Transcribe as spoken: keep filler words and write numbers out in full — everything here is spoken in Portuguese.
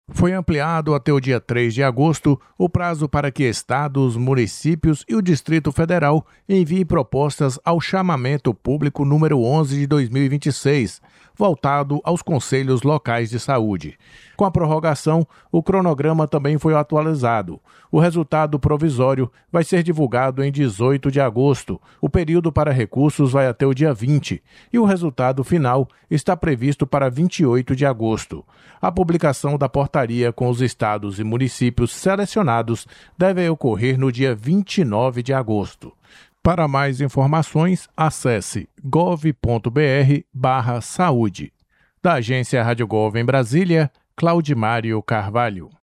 Foi ampliado até o dia três de agosto o prazo para que estados, municípios e o Distrito Federal enviem propostas ao chamamento público número onze de dois mil e vinte e seis, voltado aos conselhos locais de saúde. Com a prorrogação, o cronograma também foi atualizado. O resultado provisório vai ser divulgado em dezoito de agosto. O período para recursos vai até o dia vinte e o resultado final está previsto para vinte e oito de agosto. A publicação da portaria com os estados e municípios selecionados deve ocorrer no dia vinte e nove de agosto. Para mais informações, acesse gov ponto br barra saúde. Da agência Rádio Gov em Brasília, Claudimário Carvalho.